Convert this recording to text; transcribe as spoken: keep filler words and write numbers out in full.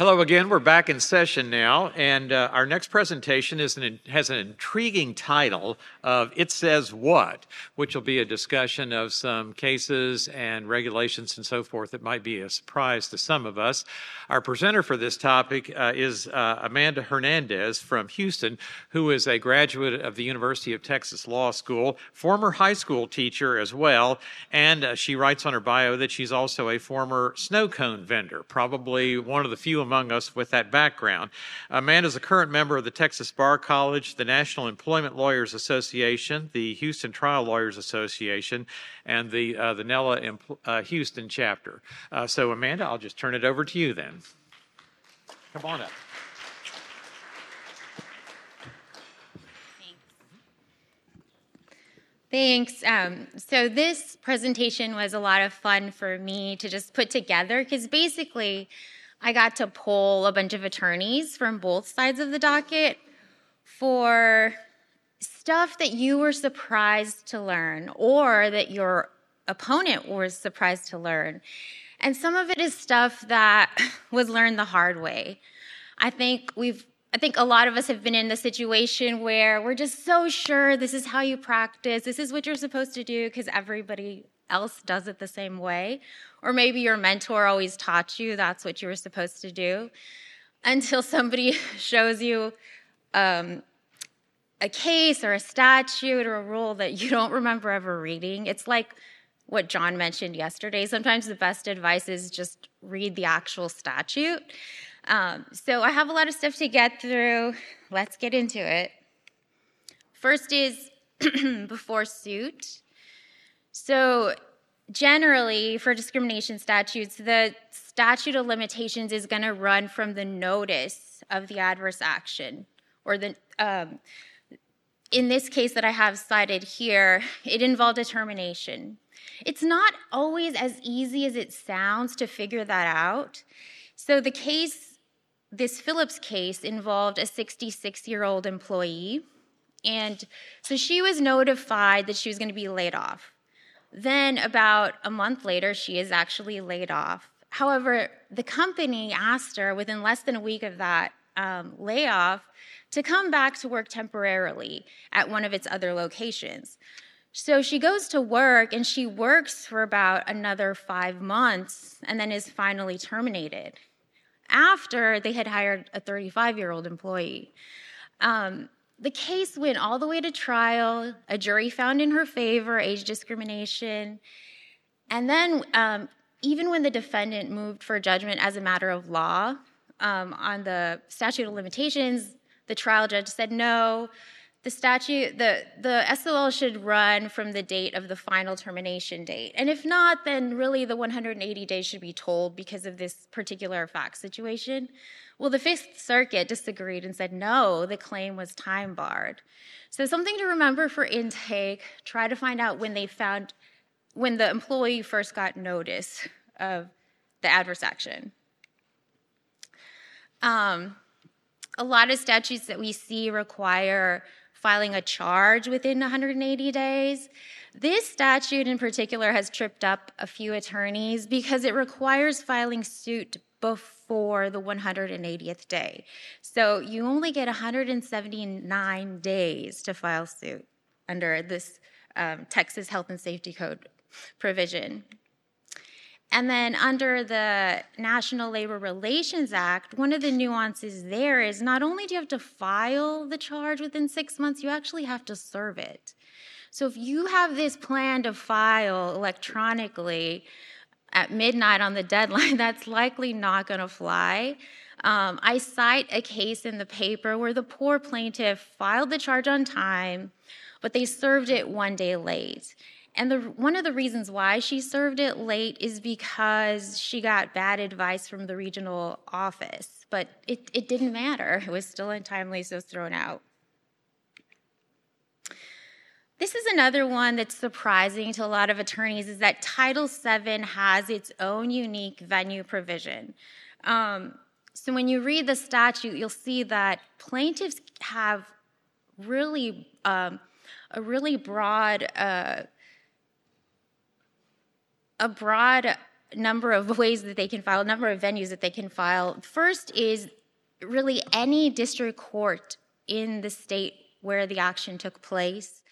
Hello again. We're back in session now, and uh, our next presentation is an, has an intriguing title of It Says What, which will be a discussion of some cases and regulations and so forth that might be a surprise to some of us. Our presenter for this topic uh, is uh, Amanda Hernandez from Houston, who is a graduate of the University of Texas Law School, former high school teacher as well, and uh, she writes on her bio that she's also a former snow cone vendor, probably one of the few among us with that background. Amanda is a current member of the Texas Bar College, the National Employment Lawyers Association, the Houston Trial Lawyers Association, and the uh, the NELA Empl- uh, Houston chapter. Uh, so, Amanda, I'll just turn it over to you then. Come on up. Thanks. Um, so this presentation was a lot of fun for me to just put together because basically I got to poll a bunch of attorneys from both sides of the docket for stuff that you were surprised to learn or that your opponent was surprised to learn. And some of it is stuff that was learned the hard way. I think we've I think a lot of us have been in the situation where we're just so sure this is how you practice, this is what you're supposed to do because everybody else does it the same way. Or maybe your mentor always taught you that's what you were supposed to do until somebody shows you um, a case or a statute or a rule that you don't remember ever reading. It's like what John mentioned yesterday. Sometimes the best advice is just read the actual statute. Um, so I have a lot of stuff to get through. Let's get into it. First is before suit. So generally, for discrimination statutes, the statute of limitations is going to run from the notice of the adverse action. Or the um, in this case that I have cited here, it involved a termination. It's not always as easy as it sounds to figure that out. So the case This Phillips case involved a sixty-six-year-old employee, and so she was notified that she was going to be laid off. Then about a month later, she is actually laid off. However, the company asked her within less than a week of that um, layoff to come back to work temporarily at one of its other locations. So she goes to work, and she works for about another five months and then is finally terminated after they had hired a thirty-five-year-old employee. Um, the case went all the way to trial. A jury found in her favor age discrimination. And then um, even when the defendant moved for judgment as a matter of law um, on the statute of limitations, the trial judge said no. The statute, the, the S O L should run from the date of the final termination date. And if not, then really the one hundred eighty days should be told because of this particular fact situation. Well, the Fifth Circuit disagreed and said no, the claim was time barred. So something to remember for intake, try to find out when they found, when the employee first got notice of the adverse action. Um, a lot of statutes that we see require filing a charge within one hundred eighty days. This statute in particular has tripped up a few attorneys because it requires filing suit before the one hundred eightieth day. So you only get one hundred seventy-nine days to file suit under this um, Texas Health and Safety Code provision. And then under the National Labor Relations Act, one of the nuances there is not only do you have to file the charge within six months, you actually have to serve it. So if you have this plan to file electronically at midnight on the deadline, that's likely not going to fly. Um, I cite a case in the paper where the poor plaintiff filed the charge on time, but they served it one day late. And the, one of the reasons why she served it late is because she got bad advice from the regional office. But it, it didn't matter. It was still untimely, so it was thrown out. This is another one that's surprising to a lot of attorneys, is that Title seven has its own unique venue provision. Um, so when you read the statute, you'll see that plaintiffs have really um, a really broad... Uh, a broad number of ways that they can file, number of venues that they can file. First is really any district court in the state where the action took place.